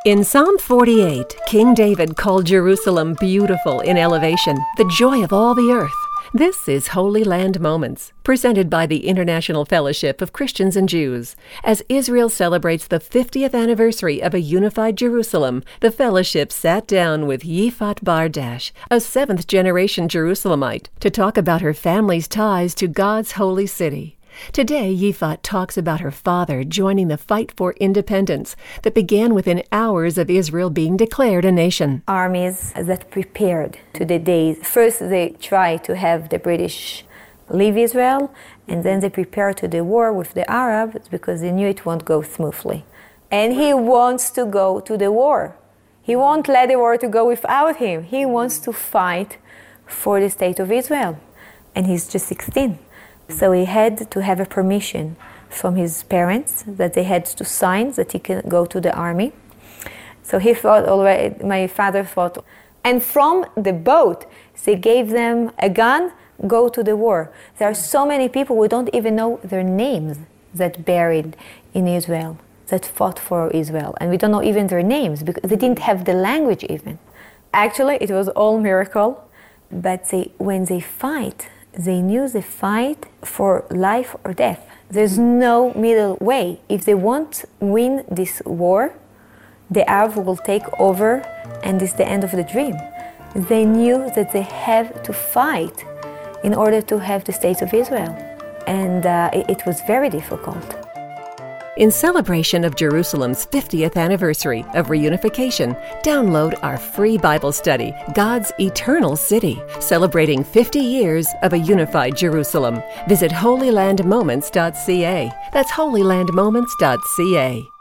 In Psalm 48, King David called Jerusalem beautiful in elevation, the joy of all the earth. This is Holy Land Moments, presented by the International Fellowship of Christians and Jews. As Israel celebrates the 50th anniversary of a unified Jerusalem, the fellowship sat down with Yifat Bardash, a seventh-generation Jerusalemite, to talk about her family's ties to God's holy city. Today, Yifat talks about her father joining the fight for independence that began within hours of Israel being declared a nation. Armies that prepared to the days. First, they tried to have the British leave Israel, and then they prepared to the war with the Arabs because they knew it won't go smoothly. And he wants to go to the war. He won't let the war to go without him. He wants to fight for the state of Israel. And he's just 16. So he had to have a permission from his parents that they had to sign that he can go to the army. So he thought already, my father thought, and from the boat, they gave them a gun, go to the war. There are so many people who don't even know their names that buried in Israel, that fought for Israel. And we don't know even their names because they didn't have the language even. Actually, it was all miracle, but when they fight, they knew they fight for life or death. There's no middle way. If they won't win this war, the Arabs will take over and it's the end of the dream. They knew that they have to fight in order to have the state of Israel. And it was very difficult. In celebration of Jerusalem's 50th anniversary of reunification, download our free Bible study, God's Eternal City, celebrating 50 years of a unified Jerusalem. Visit holylandmoments.ca. That's holylandmoments.ca.